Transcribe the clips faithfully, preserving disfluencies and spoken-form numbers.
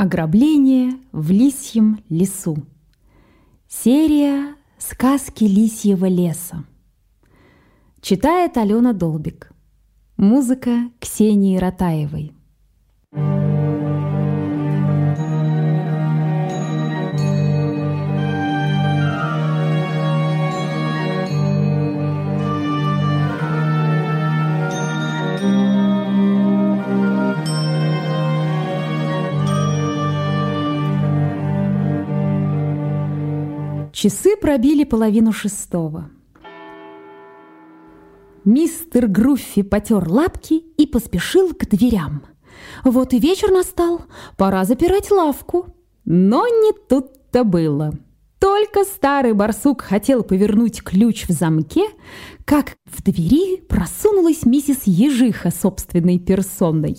Ограбление в лисьем лесу. Серия «Сказки лисьего леса». Читает Алена Долбик. Музыка Ксении Ратаевой. Часы пробили половину шестого. Мистер Груффи потер лапки и поспешил к дверям. Вот и вечер настал, пора запирать лавку. Но не тут-то было. Только старый барсук хотел повернуть ключ в замке, как в двери просунулась миссис Ежиха собственной персоной.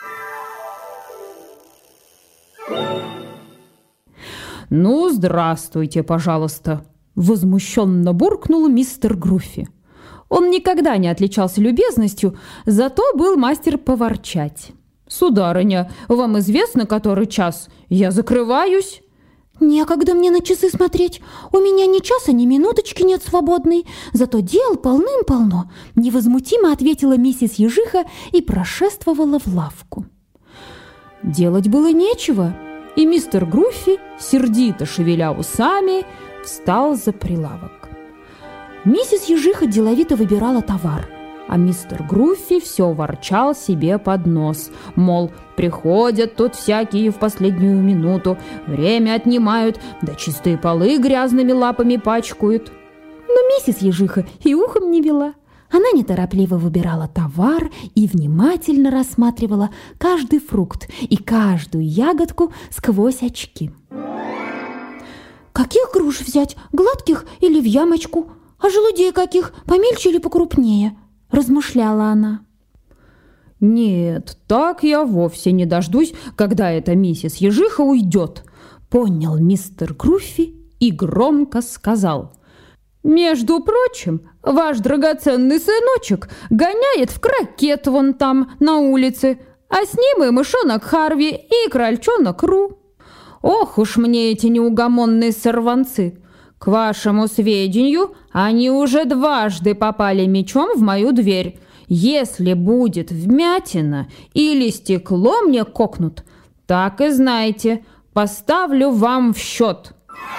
«Ну, здравствуйте, пожалуйста!» – возмущенно буркнул мистер Груффи. Он никогда не отличался любезностью, зато был мастер поворчать. «Сударыня, вам известно, который час? Я закрываюсь!» «Некогда мне на часы смотреть. У меня ни часа, ни минуточки нет свободной. Зато дел полным-полно», – невозмутимо ответила миссис Ежиха и прошествовала в лавку. Делать было нечего. И мистер Груффи, сердито шевеля усами, встал за прилавок. Миссис Ежиха деловито выбирала товар, а мистер Груффи все ворчал себе под нос, мол, приходят тут всякие в последнюю минуту, время отнимают, да чистые полы грязными лапами пачкают. Но миссис Ежиха и ухом не вела. Она неторопливо выбирала товар и внимательно рассматривала каждый фрукт и каждую ягодку сквозь очки. «Каких груш взять, гладких или в ямочку? А желудей каких, помельче или покрупнее?» – размышляла она. «Нет, так я вовсе не дождусь, когда эта миссис Ежиха уйдет», – понял мистер Груффи и громко сказал: «Между прочим, ваш драгоценный сыночек гоняет в крокет вон там, на улице, а с ним и мышонок Харви, и крольчонок Ру. Ох уж мне эти неугомонные сорванцы! К вашему сведению, они уже дважды попали мечом в мою дверь. Если будет вмятина или стекло мне кокнут, так и знайте, поставлю вам в счет».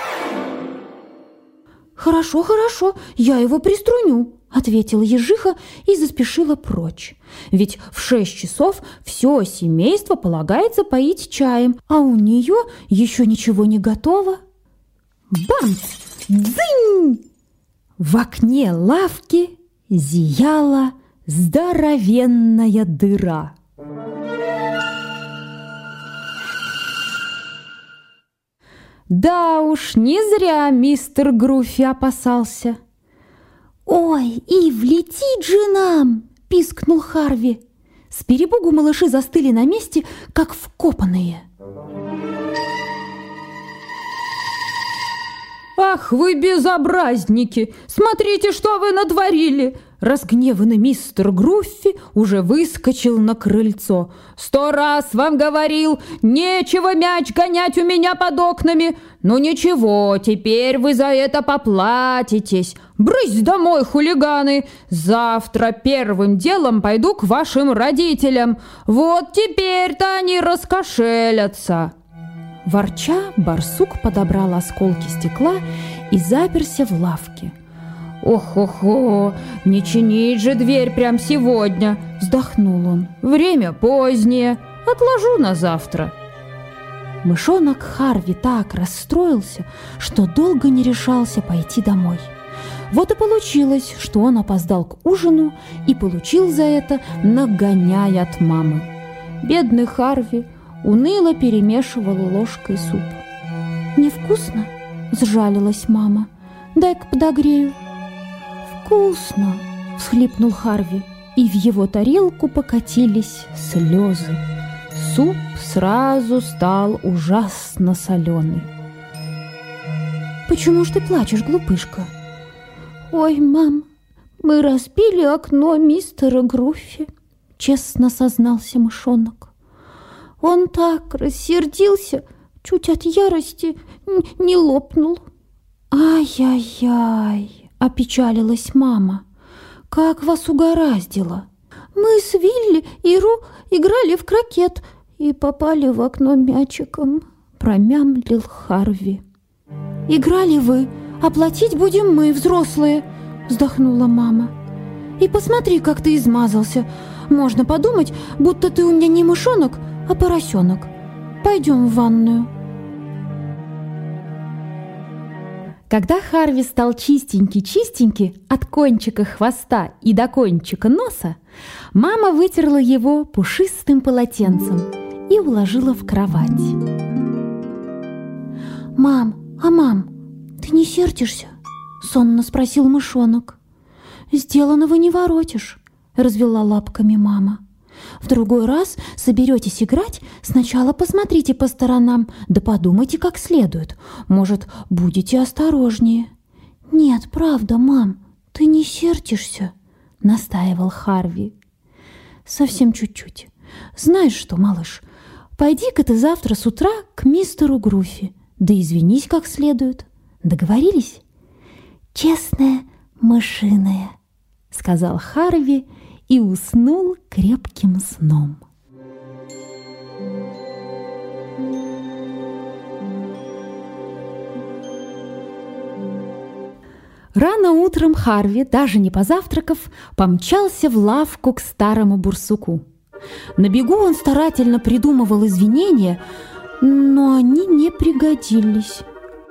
«Хорошо, хорошо, я его приструню», – ответила Ежиха и заспешила прочь. Ведь в шесть часов все семейство полагается поить чаем, а у нее еще ничего не готово. Бамц! Дзынь! В окне лавки зияла здоровенная дыра. Да уж, не зря мистер Груффи опасался. «Ой, и влетит же нам!» – пискнул Харви. С перепугу малыши застыли на месте, как вкопанные. «Ах вы безобразники! Смотрите, что вы натворили!» Разгневанный мистер Груффи уже выскочил на крыльцо. «Сто раз вам говорил, нечего мяч гонять у меня под окнами. Ну ничего, теперь вы за это поплатитесь. Брысь домой, хулиганы! Завтра первым делом пойду к вашим родителям. Вот теперь-то они раскошелятся». Ворча, барсук подобрал осколки стекла и заперся в лавке. «Ох-охо, не чинить же дверь прям сегодня!» – вздохнул он. «Время позднее, отложу на завтра». Мышонок Харви так расстроился, что долго не решался пойти домой. Вот и получилось, что он опоздал к ужину и получил за это нагоняй от мамы. Бедный Харви уныло перемешивал ложкой суп. «Невкусно?» – сжалилась мама. «Дай-ка подогрею». «Вкусно!» – всхлипнул Харви, и в его тарелку покатились слезы. Суп сразу стал ужасно соленый. «Почему ж ты плачешь, глупышка?» «Ой, мам, мы разбили окно мистера Груффи», – честно сознался мышонок. Он так рассердился, чуть от ярости не лопнул. «Ай-яй-яй!» – опечалилась мама. «Как вас угораздило! Мы с Вилли и Ру играли в крокет и попали в окно мячиком», – промямлил Харви. «Играли вы, а платить будем мы, взрослые», – вздохнула мама. «И посмотри, как ты измазался. Можно подумать, будто ты у меня не мышонок, а поросенок. Пойдем в ванную». Когда Харви стал чистенький-чистенький от кончика хвоста и до кончика носа, мама вытерла его пушистым полотенцем и уложила в кровать. «Мам, а мам, ты не сердишься?» – сонно спросил мышонок. «Сделанного не воротишь», – развела лапками мама. «В другой раз соберетесь играть, сначала посмотрите по сторонам, да подумайте как следует. Может, будете осторожнее». «Нет, правда, мам, ты не сердишься?» – настаивал Харви. «Совсем чуть-чуть. Знаешь что, малыш, пойди-ка ты завтра с утра к мистеру Груфи, да извинись как следует. Договорились?» «Честная мышиная», – сказал Харви и уснул крепким сном. Рано утром Харви, даже не позавтракав, помчался в лавку к старому бурсуку. На бегу он старательно придумывал извинения, но они не пригодились.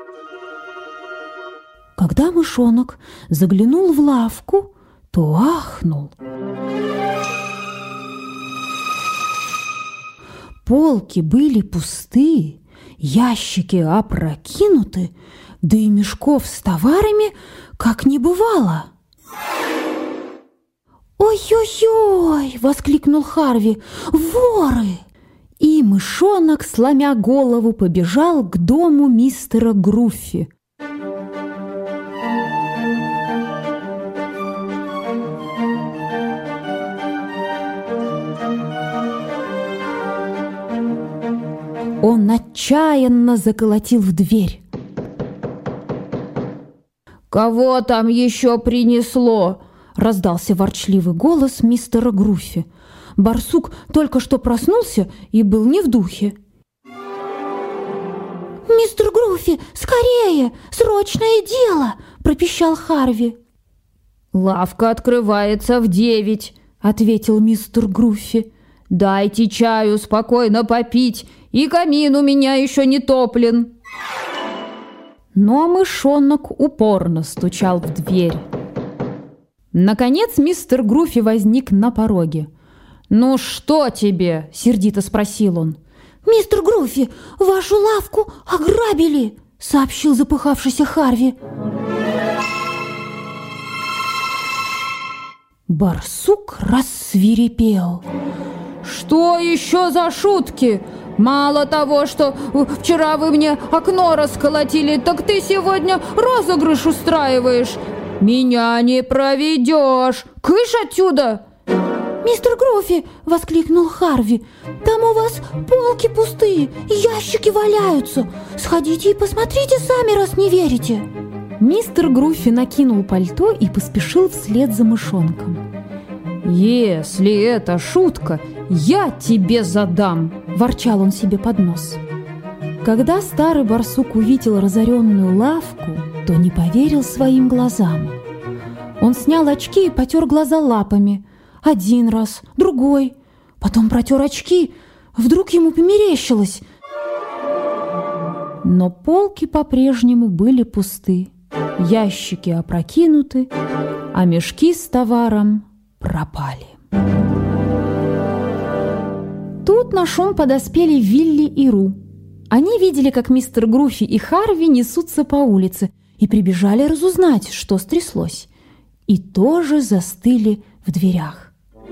Когда мышонок заглянул в лавку, то ахнул. Полки были пусты, ящики опрокинуты, да и мешков с товарами как не бывало. «Ой-ой-ой!» – воскликнул Харви. «Воры!» И мышонок, сломя голову, побежал к дому мистера Груфи. Он отчаянно заколотил в дверь. «Кого там еще принесло?» – раздался ворчливый голос мистера Груфи. Барсук только что проснулся и был не в духе. «Мистер Груфи, скорее! Срочное дело!» – пропищал Харви. «Лавка открывается в девять», – ответил мистер Груфи. «Дайте чаю спокойно попить, и камин у меня еще не топлен». Но мышонок упорно стучал в дверь. Наконец мистер Груфи возник на пороге. «Ну что тебе?» – сердито спросил он. «Мистер Груфи, вашу лавку ограбили!» – сообщил запыхавшийся Харви. Барсук рассвирепел. «Что еще за шутки? Мало того, что вчера вы мне окно расколотили, так ты сегодня розыгрыш устраиваешь. Меня не проведешь! Кыш отсюда!» «Мистер Груфи!» – воскликнул Харви. «Там у вас полки пустые, ящики валяются. Сходите и посмотрите сами, раз не верите». Мистер Груфи накинул пальто и поспешил вслед за мышонком. «Если это шутка, я тебе задам!» – ворчал он себе под нос. Когда старый барсук увидел разоренную лавку, то не поверил своим глазам. Он снял очки и потер глаза лапами. Один раз, другой. Потом протер очки. Вдруг ему померещилось. Но полки по-прежнему были пусты. Ящики опрокинуты, а мешки с товаром пропали. Тут на шум подоспели Вилли и Ру. Они видели, как мистер Груфи и Харви несутся по улице, и прибежали разузнать, что стряслось. И тоже застыли в дверях.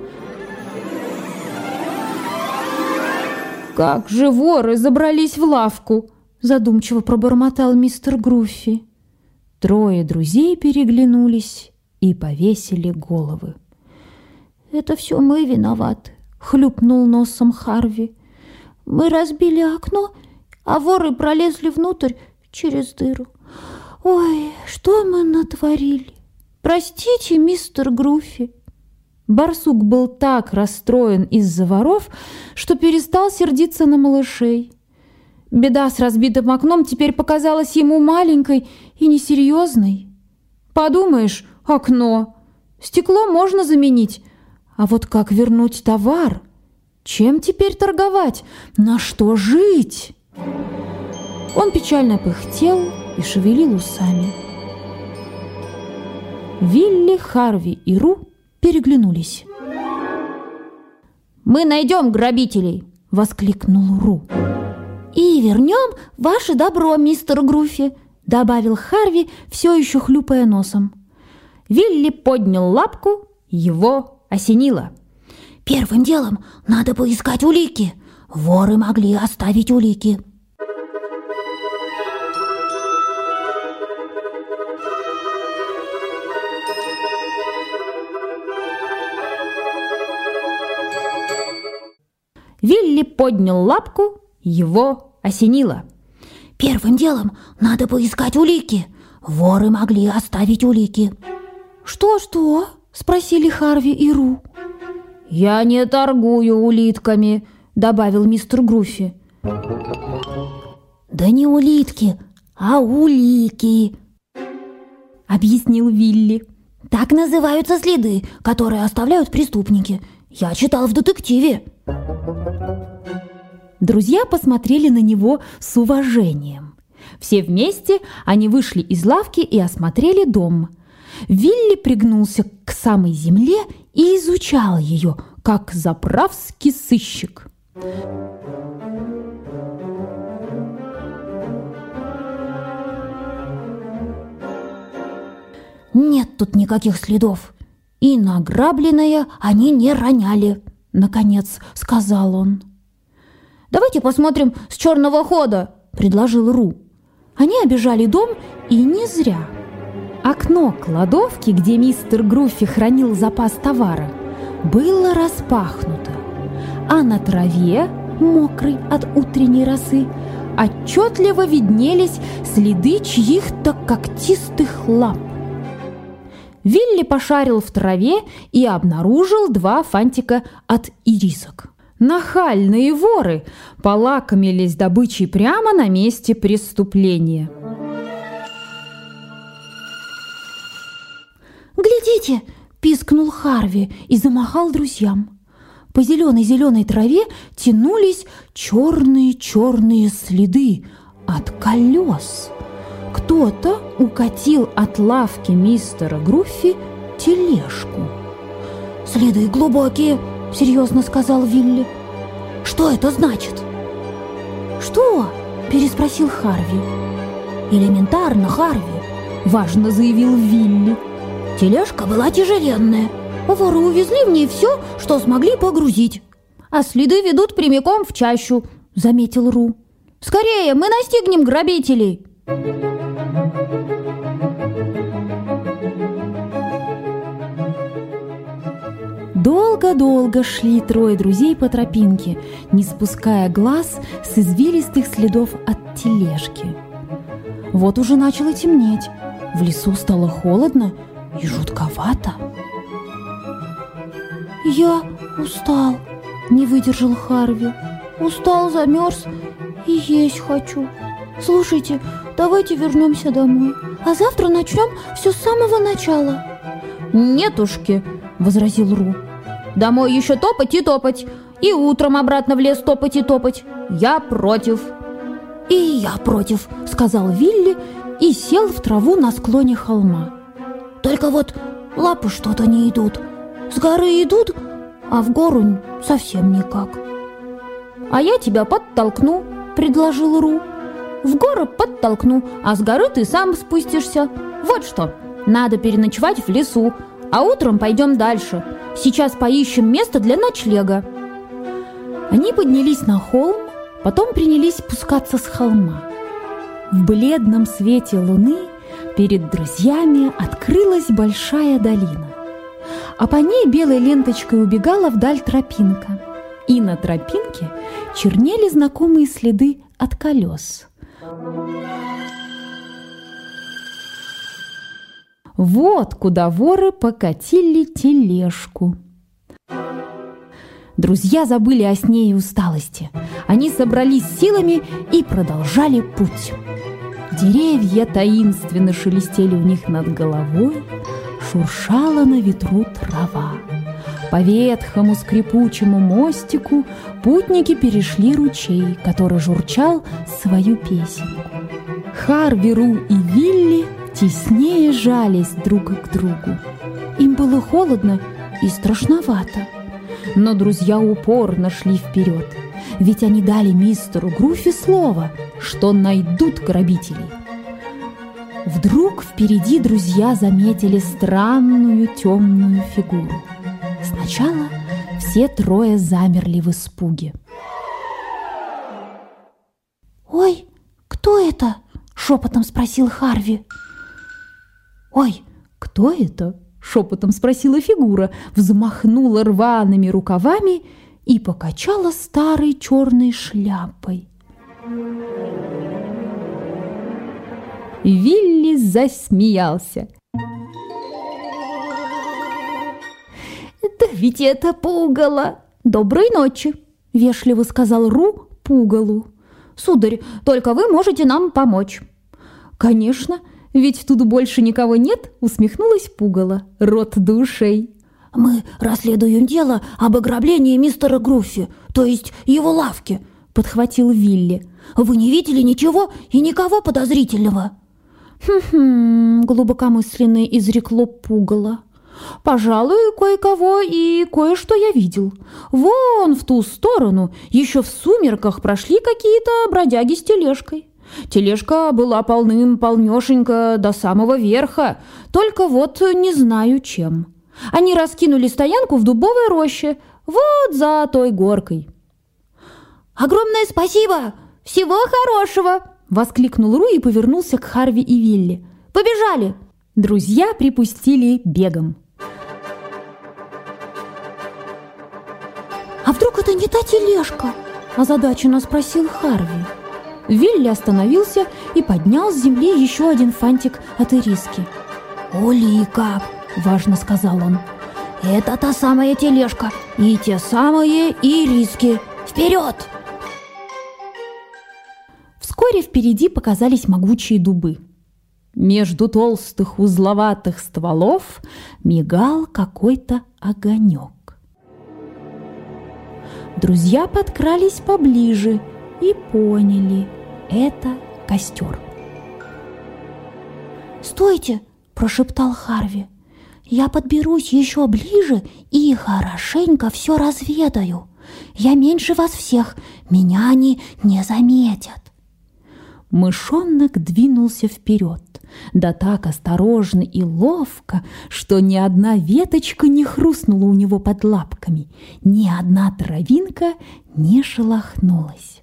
«Как же воры забрались в лавку!» – задумчиво пробормотал мистер Груфи. Трое друзей переглянулись и повесили головы. «Это все мы виноваты», – хлюпнул носом Харви. Мы разбили окно, а воры пролезли внутрь через дыру. Ой, что мы натворили? Простите, мистер Груффи». Барсук был так расстроен из-за воров, что перестал сердиться на малышей. Беда с разбитым окном теперь показалась ему маленькой и несерьезной. Подумаешь, окно. Стекло можно заменить. А вот как вернуть товар? Чем теперь торговать? На что жить? Он печально пыхтел и шевелил усами. Вилли, Харви и Ру переглянулись. «Мы найдем грабителей!» — воскликнул Ру. «И вернем ваше добро, мистер Груффи!» — добавил Харви, все еще хлюпая носом. Вилли поднял лапку, его осенило. «Первым делом надо поискать улики. Воры могли оставить улики». Вилли поднял лапку, его осенило. «Первым делом надо поискать улики. Воры могли оставить улики». «Что-что?» – спросили Харви и Ру. «Я не торгую улитками», – добавил мистер Груффи. «Да не улитки, а улики», – объяснил Вилли. «Так называются следы, которые оставляют преступники. Я читал в детективе». Друзья посмотрели на него с уважением. Все вместе они вышли из лавки и осмотрели дом. Вилли пригнулся к самой земле и изучал ее, как заправский сыщик. «Нет тут никаких следов, и награбленное они не роняли», — наконец сказал он. «Давайте посмотрим с черного хода», — предложил Ру. Они обежали дом, и не зря. Окно кладовки, где мистер Груффи хранил запас товара, было распахнуто, а на траве, мокрой от утренней росы, отчетливо виднелись следы чьих-то когтистых лап. Вилли пошарил в траве и обнаружил два фантика от ирисок. Нахальные воры полакомились добычей прямо на месте преступления. «Глядите!» – пискнул Харви и замахал друзьям. По зеленой-зеленой траве тянулись черные-черные следы от колес. Кто-то укатил от лавки мистера Груффи тележку. «Следы глубокие», — серьезно сказал Вилли. «Что это значит?» «Что?» — переспросил Харви. «Элементарно, Харви», — важно заявил Вилли. «Тележка была тяжеленная. Воры увезли в ней все, что смогли погрузить. А следы ведут прямиком в чащу», — заметил Ру. «Скорее, мы настигнем грабителей!» Долго-долго шли трое друзей по тропинке, не спуская глаз с извилистых следов от тележки. Вот уже начало темнеть, в лесу стало холодно и жутковато. «Я устал», — не выдержал Харви. «Устал, замерз и есть хочу. Слушайте, давайте вернемся домой, а завтра начнем все с самого начала». «Нетушки», — возразил Ру. «Домой еще топать и топать, и утром обратно в лес топать и топать. Я против». «И я против», — сказал Вилли и сел в траву на склоне холма. «Только вот лапы что-то не идут. С горы идут, а в гору совсем никак». «А я тебя подтолкну», — предложил Ру. «В гору подтолкну, а с горы ты сам спустишься. Вот что, надо переночевать в лесу, а утром пойдем дальше. Сейчас поищем место для ночлега». Они поднялись на холм, потом принялись спускаться с холма. В бледном свете луны перед друзьями открылась большая долина, а по ней белой ленточкой убегала вдаль тропинка. И на тропинке чернели знакомые следы от колес. Вот куда воры покатили тележку. Друзья забыли о сне и усталости. Они собрались силами и продолжали путь. Деревья таинственно шелестели у них над головой, шуршала на ветру трава. По ветхому скрипучему мостику путники перешли ручей, который журчал свою песенку. Харви, Ру и Вилли теснее жались друг к другу. Им было холодно и страшновато, но друзья упорно шли вперед, ведь они дали мистеру Груффи слово, что найдут грабителей. Вдруг впереди друзья заметили странную темную фигуру. Сначала все трое замерли в испуге. «Ой, кто это?» – шепотом спросил Харви. «Ой, кто это?» – шепотом спросила фигура, взмахнула рваными рукавами и покачала старой черной шляпой. Вилли засмеялся. «Да ведь это пугало! Доброй ночи!» – вежливо сказал Ру пугалу. «Сударь, только вы можете нам помочь». «Конечно, ведь тут больше никого нет», – усмехнулась пугало, рот до ушей. «Мы расследуем дело об ограблении мистера Груффи, то есть его лавки», – подхватил Вилли. «Вы не видели ничего и никого подозрительного?» «Хм-хм», – глубокомысленно изрекло пугало. «Пожалуй, кое-кого и кое-что я видел. Вон в ту сторону еще в сумерках прошли какие-то бродяги с тележкой. Тележка была полным-полнешенька до самого верха, только вот не знаю чем. Они раскинули стоянку в дубовой роще, вот за той горкой». «Огромное спасибо! Всего хорошего!» – воскликнул Ру и повернулся к Харви и Вилли. «Побежали!» Друзья припустили бегом. «А вдруг это не та тележка?» – озадаченно спросил Харви. Вилли остановился и поднял с земли еще один фантик от ириски. «Улика!» – важно сказал он. «Это та самая тележка и те самые ириски! Вперед!» Вскоре впереди показались могучие дубы. Между толстых узловатых стволов мигал какой-то огонек. Друзья подкрались поближе и поняли – это костер. «Стойте!» – прошептал Харви. «Я подберусь еще ближе и хорошенько все разведаю. Я меньше вас всех, меня они не заметят». Мышонок двинулся вперед, да так осторожно и ловко, что ни одна веточка не хрустнула у него под лапками, ни одна травинка не шелохнулась.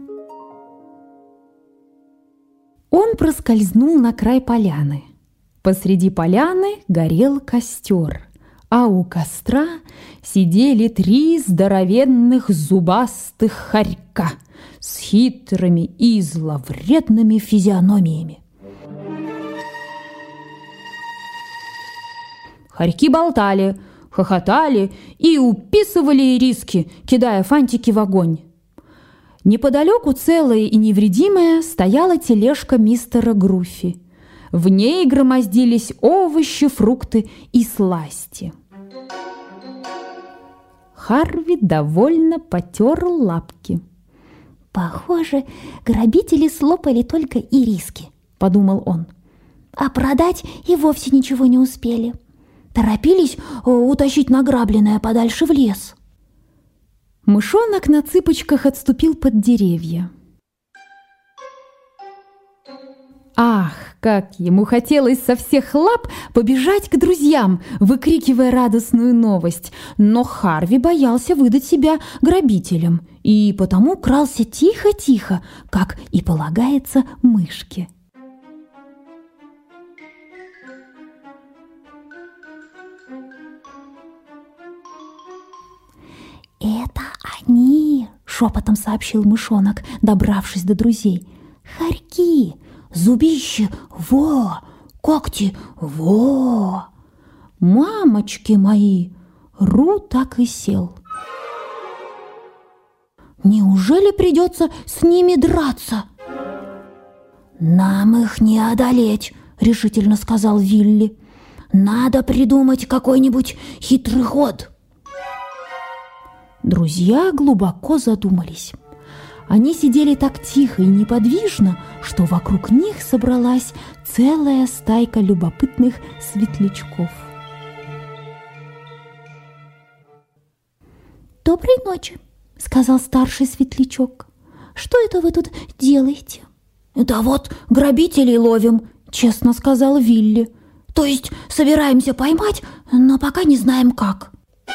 Он проскользнул на край поляны. Посреди поляны горел костер, а у костра сидели три здоровенных зубастых хорька с хитрыми и зловредными физиономиями. Хорьки болтали, хохотали и уписывали ириски, кидая фантики в огонь. Неподалеку, целая и невредимая, стояла тележка мистера Груффи. В ней громоздились овощи, фрукты и сласти. Харви довольно потер лапки. «Похоже, грабители слопали только ириски», – подумал он. «А продать и вовсе ничего не успели. Торопились утащить награбленное подальше в лес». Мышонок на цыпочках отступил под деревья. Ах, как ему хотелось со всех лап побежать к друзьям, выкрикивая радостную новость. Но Харви боялся выдать себя грабителям и потому крался тихо-тихо, как и полагается мышке. «Это они!» – шепотом сообщил мышонок, добравшись до друзей. «Хорьки, зубище, во, когти, во!» «Мамочки мои!» Ру так и сел. «Неужели придется с ними драться?» «Нам их не одолеть», — решительно сказал Вилли. «Надо придумать какой-нибудь хитрый ход». Друзья глубоко задумались. Они сидели так тихо и неподвижно, что вокруг них собралась целая стайка любопытных светлячков. «Доброй ночи», — сказал старший светлячок. «Что это вы тут делаете?» «Да вот, грабителей ловим», — честно сказал Вилли. «То есть собираемся поймать, но пока не знаем как».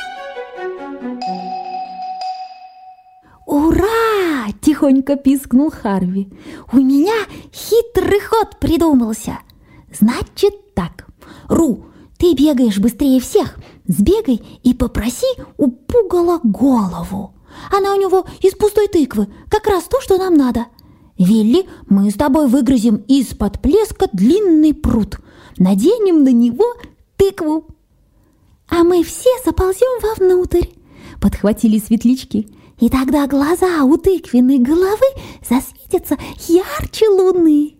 «Ура!» – тихонько пискнул Харви. «У меня хитрый ход придумался. Значит так, Ру, ты бегаешь быстрее всех, сбегай и попроси у пугала голову. Она у него из пустой тыквы, как раз то, что нам надо. Вилли, мы с тобой выгрызем из-под плеска длинный прут, наденем на него тыкву. А мы все заползем вовнутрь», – подхватили светлячки. «И тогда глаза у тыквенной головы засветятся ярче луны».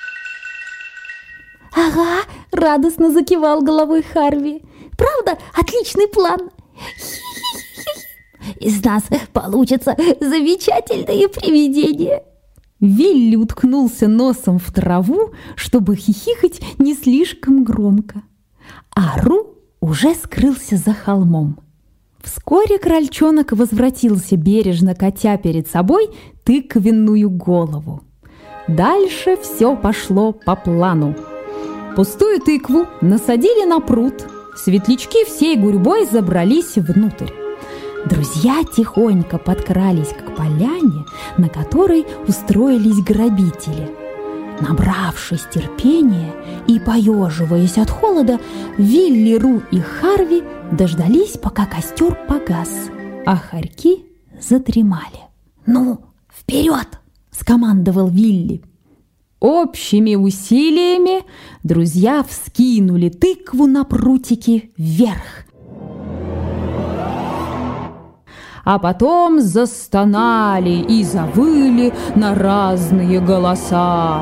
«Ага», – радостно закивал головой Харви. «Правда, отличный план. Из нас получится замечательное привидение». Вилли уткнулся носом в траву, чтобы хихикать не слишком громко. А Ру уже скрылся за холмом. Вскоре крольчонок возвратился, бережно катя перед собой тыквенную голову. Дальше все пошло по плану. Пустую тыкву насадили на пруд, светлячки всей гурьбой забрались внутрь. Друзья тихонько подкрались к поляне, на которой устроились грабители. Набравшись терпения и поеживаясь от холода, Вилли, Ру и Харви дождались, пока костер погас, а хорьки задремали. «Ну, вперед!» – скомандовал Вилли. Общими усилиями друзья вскинули тыкву на прутики вверх. А потом застонали и завыли на разные голоса.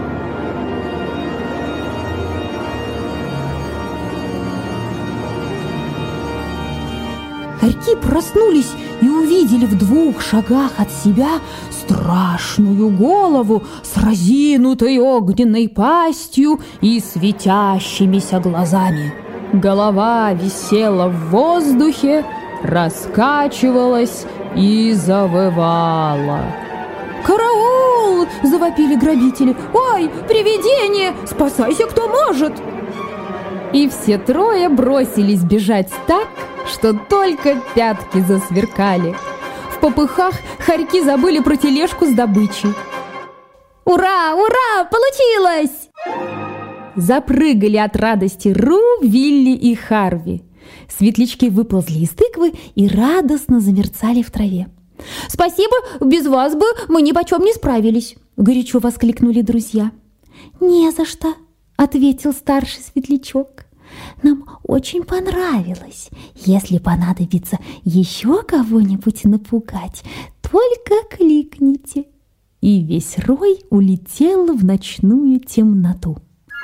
Хорьки проснулись и увидели в двух шагах от себя страшную голову с разинутой огненной пастью и светящимися глазами. Голова висела в воздухе, раскачивалась и завывала. «Караул!» – завопили грабители. «Ой, привидение! Спасайся, кто может!» И все трое бросились бежать так, что только пятки засверкали. В попыхах хорьки забыли про тележку с добычей. «Ура! Ура! Получилось!» Запрыгали от радости Ру, Вилли и Харви. Светлячки выползли из тыквы и радостно замерцали в траве. «Спасибо, без вас бы мы ни почем не справились!» – горячо воскликнули друзья. «Не за что!» – ответил старший светлячок. «Нам очень понравилось. Если понадобится еще кого-нибудь напугать, только кликните». И весь рой улетел в ночную темноту.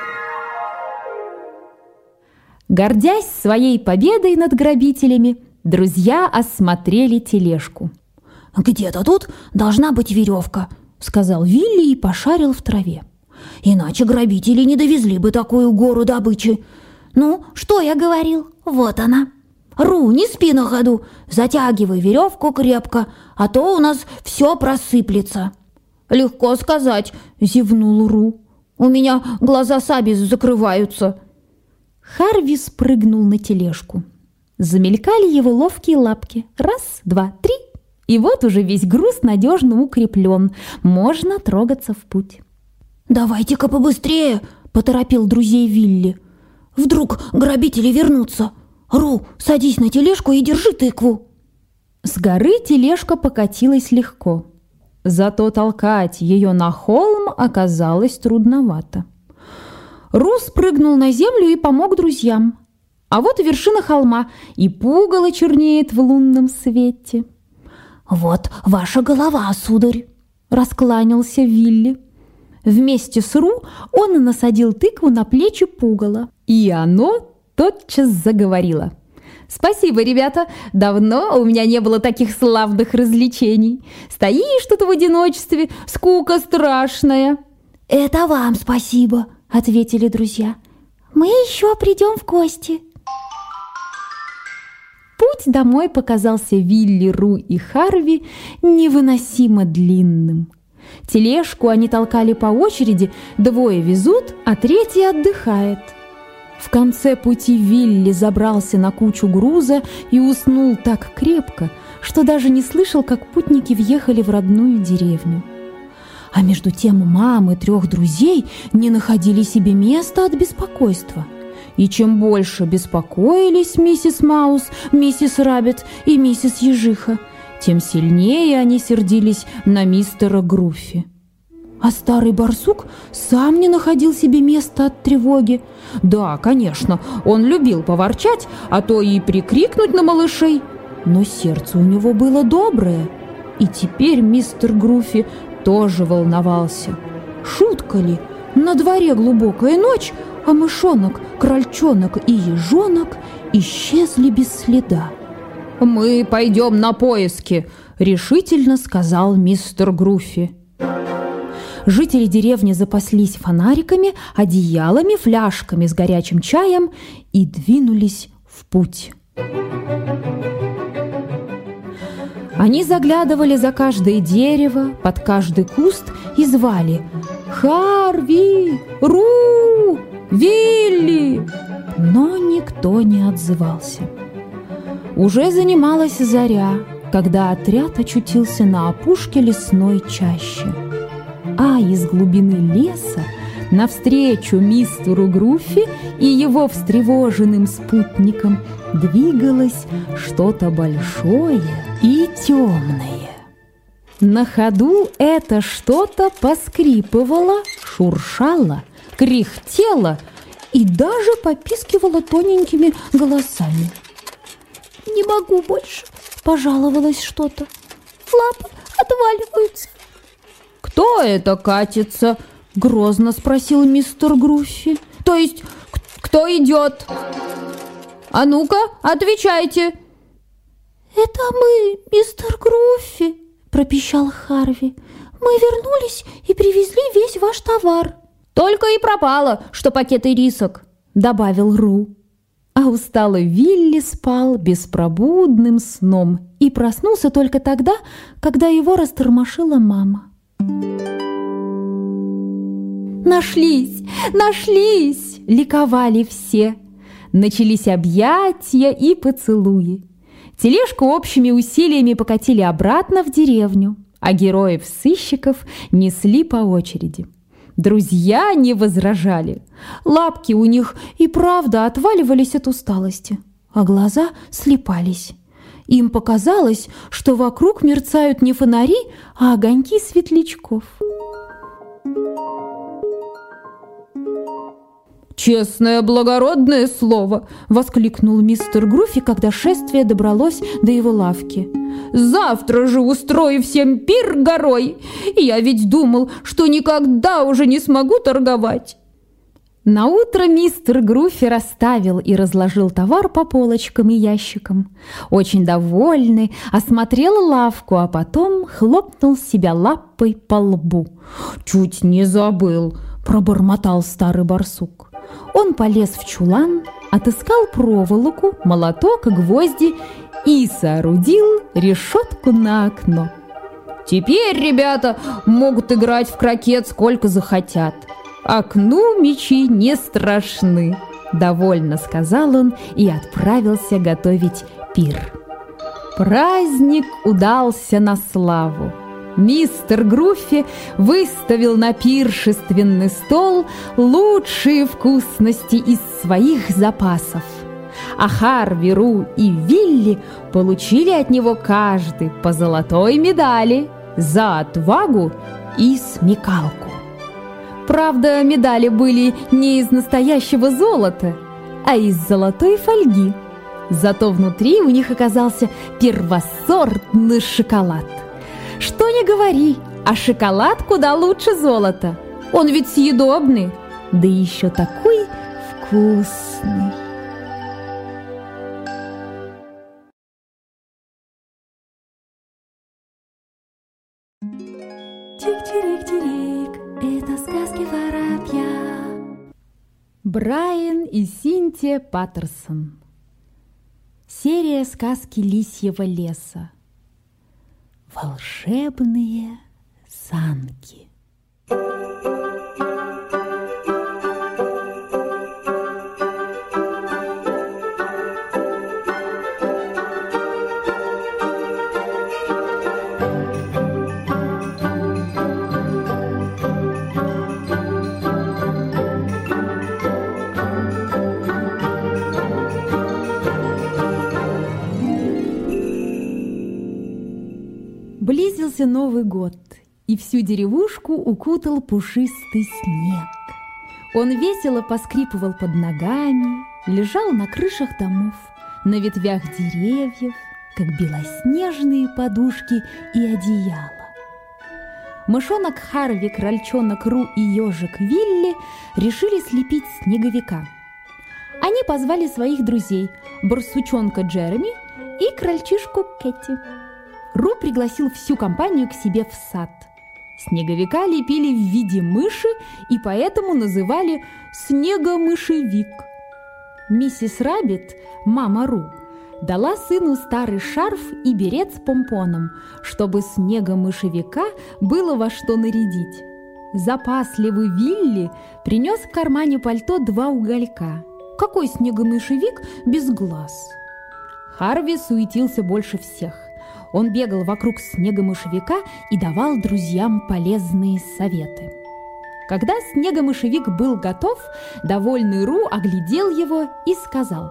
Гордясь своей победой над грабителями, друзья осмотрели тележку. «Где-то тут должна быть веревка», — сказал Вилли и пошарил в траве. «Иначе грабители не довезли бы такую гору добычи. Ну, что я говорил? Вот она. Ру, не спи на ходу, затягивай веревку крепко, а то у нас все просыплется». «Легко сказать», — зевнул Ру. «У меня глаза сами закрываются». Харви спрыгнул на тележку. Замелькали его ловкие лапки. Раз, два, три. И вот уже весь груз надежно укреплен. Можно трогаться в путь. «Давайте-ка побыстрее!» – поторопил друзей Вилли. «Вдруг грабители вернутся. Ру, садись на тележку и держи тыкву». С горы тележка покатилась легко, зато толкать ее на холм оказалось трудновато. Ру спрыгнул на землю и помог друзьям. А вот и вершина холма, и пугало чернеет в лунном свете. «Вот ваша голова, сударь!» – раскланялся Вилли. Вместе с Ру он насадил тыкву на плечи пугала, и оно тотчас заговорило. «Спасибо, ребята! Давно у меня не было таких славных развлечений. Стоишь тут в одиночестве, скука страшная!» «Это вам спасибо!» – ответили друзья. «Мы еще придем в гости!» Путь домой показался Вилли, Ру и Харви невыносимо длинным. Тележку они толкали по очереди, двое везут, а третий отдыхает. В конце пути Вилли забрался на кучу груза и уснул так крепко, что даже не слышал, как путники въехали в родную деревню. А между тем мамы трех друзей не находили себе места от беспокойства. И чем больше беспокоились миссис Маус, миссис Раббит и миссис Ежиха, тем сильнее они сердились на мистера Груффи. А старый барсук сам не находил себе места от тревоги. Да, конечно, он любил поворчать, а то и прикрикнуть на малышей, но сердце у него было доброе, и теперь мистер Груффи тоже волновался. Шутка ли? На дворе глубокая ночь, а мышонок, крольчонок и ежонок исчезли без следа. «Мы пойдем на поиски», — решительно сказал мистер Груффи. Жители деревни запаслись фонариками, одеялами, фляжками с горячим чаем и двинулись в путь. Они заглядывали за каждое дерево, под каждый куст и звали: «Харви! Ру! Вилли!» Но никто не отзывался. Уже занималась заря, когда отряд очутился на опушке лесной чащи. А из глубины леса навстречу мистеру Груффи и его встревоженным спутникам двигалось что-то большое и темное. На ходу это что-то поскрипывало, шуршало, кряхтело и даже попискивало тоненькими голосами. «Не могу больше», — пожаловалось что-то. «Лапы отваливаются». «Кто это катится?» — грозно спросил мистер Груффи. «То есть, кто идет? А ну-ка, отвечайте!» «Это мы, мистер Груффи», — пропищал Харви. «Мы вернулись и привезли весь ваш товар». «Только и пропало, что пакеты рисок», — добавил Ру. А усталый Вилли спал беспробудным сном и проснулся только тогда, когда его растормошила мама. «Нашлись! Нашлись!» – ликовали все. Начались объятия и поцелуи. Тележку общими усилиями покатили обратно в деревню, а героев-сыщиков несли по очереди. Друзья не возражали. Лапки у них и правда отваливались от усталости, а глаза слипались. Им показалось, что вокруг мерцают не фонари, а огоньки светлячков. «Честное, благородное слово!» – воскликнул мистер Груффи, когда шествие добралось до его лавки. «Завтра же устрою всем пир горой! Я ведь думал, что никогда уже не смогу торговать!» Наутро мистер Груффи расставил и разложил товар по полочкам и ящикам. Очень довольный, осмотрел лавку, а потом хлопнул себя лапой по лбу. «Чуть не забыл!» – пробормотал старый барсук. Он полез в чулан, отыскал проволоку, молоток и гвозди и соорудил решетку на окно. «Теперь ребята могут играть в крокет сколько захотят. Окну мячи не страшны», — довольно сказал он и отправился готовить пир. Праздник удался на славу. Мистер Груффи выставил на пиршественный стол лучшие вкусности из своих запасов. а Харви, Ру и Вилли получили от него каждый по золотой медали за отвагу и смекалку. Правда, медали были не из настоящего золота, а из золотой фольги. Зато внутри у них оказался первосортный шоколад. Что ни говори, а шоколад куда лучше золота. Он ведь съедобный, да еще такой вкусный. Чик-чирик-чирик, это сказки воробья. Брайан и Синтия Паттерсон. Серия «Сказки лисьего леса». Волшебные санки. Близился Новый год, и всю деревушку укутал пушистый снег. Он весело поскрипывал под ногами, лежал на крышах домов, на ветвях деревьев, как белоснежные подушки и одеяла. Мышонок Харви, крольчонок Ру и ежик Вилли решили слепить снеговика. Они позвали своих друзей, барсучонка Джереми и крольчишку Кэти. Ру пригласил всю компанию к себе в сад. Снеговика лепили в виде мыши и поэтому называли снегомышевик. Миссис Раббит, мама Ру, дала сыну старый шарф и берет с помпоном, чтобы снегомышевика было во что нарядить. Запасливый Вилли принес в кармане пальто два уголька. Какой снегомышевик без глаз? Харви суетился больше всех. Он бегал вокруг снегомышевика и давал друзьям полезные советы. Когда снегомышевик был готов, довольный Ру оглядел его и сказал: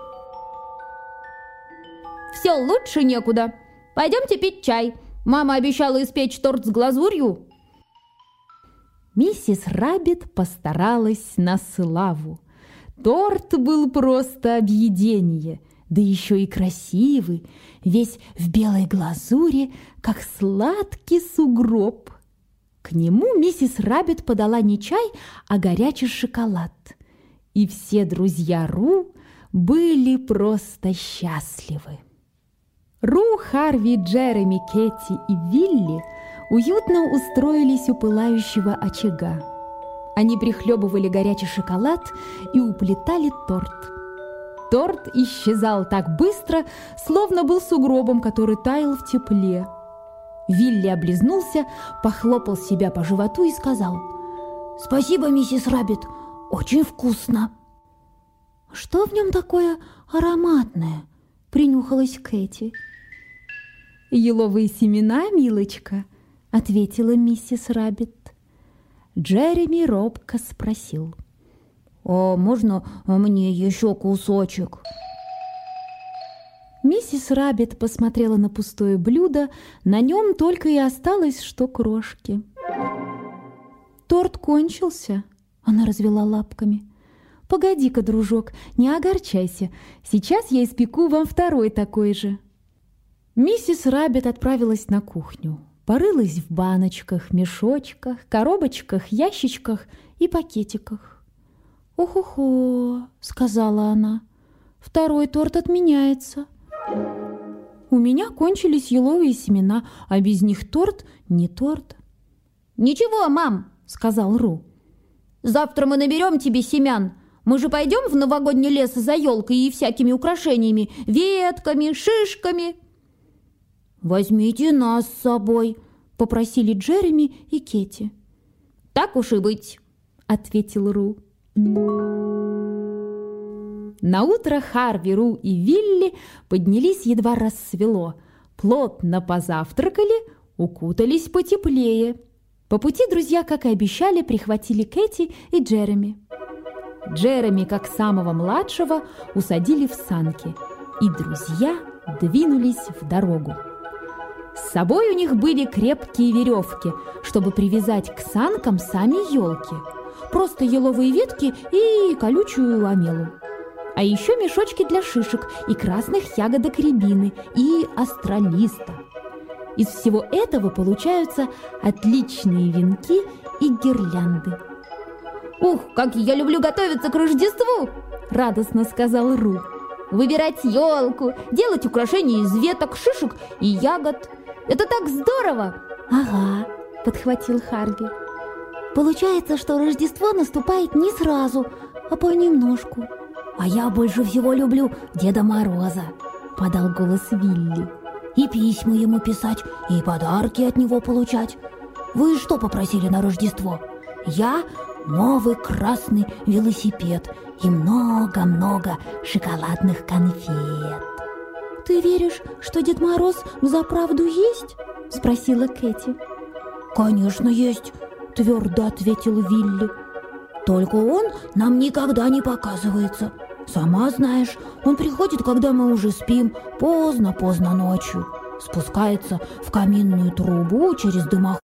«Все лучше некуда. Пойдемте пить чай. Мама обещала испечь торт с глазурью». Миссис Раббит постаралась на славу. Торт был просто объедение, да еще и красивый, весь в белой глазури, как сладкий сугроб. К нему миссис Раббит подала не чай, а горячий шоколад. И все друзья Ру были просто счастливы. Ру, Харви, Джереми, Кэти и Вилли уютно устроились у пылающего очага. Они прихлебывали горячий шоколад и уплетали торт. Торт исчезал так быстро, словно был сугробом, который таял в тепле. Вилли облизнулся, похлопал себя по животу и сказал: «Спасибо, миссис Раббит, очень вкусно». «Что в нем такое ароматное?» – принюхалась Кэти. «Еловые семена, милочка», – ответила миссис Раббит. Джереми робко спросил: «А можно мне еще кусочек?» Миссис Раббит посмотрела на пустое блюдо, на нем только и осталось, что крошки. «Торт кончился», – она развела лапками. «Погоди-ка, дружок, не огорчайся, сейчас я испеку вам второй такой же». Миссис Раббит отправилась на кухню, порылась в баночках, мешочках, коробочках, ящичках и пакетиках. «Ох-охо», — сказала она, — «второй торт отменяется. У меня кончились еловые семена, а без них торт не торт». «Ничего, мам», — сказал Ру, — «завтра мы наберем тебе семян. Мы же пойдем в новогодний лес за елкой и всякими украшениями, ветками, шишками». «Возьмите нас с собой», — попросили Джереми и Кэти. «Так уж и быть», — ответил Ру. Наутро Харви, Ру и Вилли поднялись, едва рассвело, плотно позавтракали, укутались потеплее. По пути друзья, как и обещали, прихватили Кэти и Джереми. Джереми, как самого младшего, усадили в санки, и друзья двинулись в дорогу. С собой у них были крепкие веревки, чтобы привязать к санкам сами елки, просто еловые ветки и колючую омелу. А еще мешочки для шишек и красных ягодок рябины и астролиста. Из всего этого получаются отличные венки и гирлянды. «Ух, как я люблю готовиться к Рождеству!» – радостно сказал Ру. «Выбирать елку, делать украшения из веток, шишек и ягод. Это так здорово!» «Ага», – подхватил Харви. «Получается, что Рождество наступает не сразу, а понемножку». «А я больше всего люблю Деда Мороза», – подал голос Вилли. «И письма ему писать, и подарки от него получать. Вы что попросили на Рождество? Я новый красный велосипед и много-много шоколадных конфет». «Ты веришь, что Дед Мороз взаправду есть?» – спросила Кэти. «Конечно есть», – твердо ответил Вилли. «Только он нам никогда не показывается. Сама знаешь, он приходит, когда мы уже спим, поздно-поздно ночью. Спускается в каминную трубу через дымоход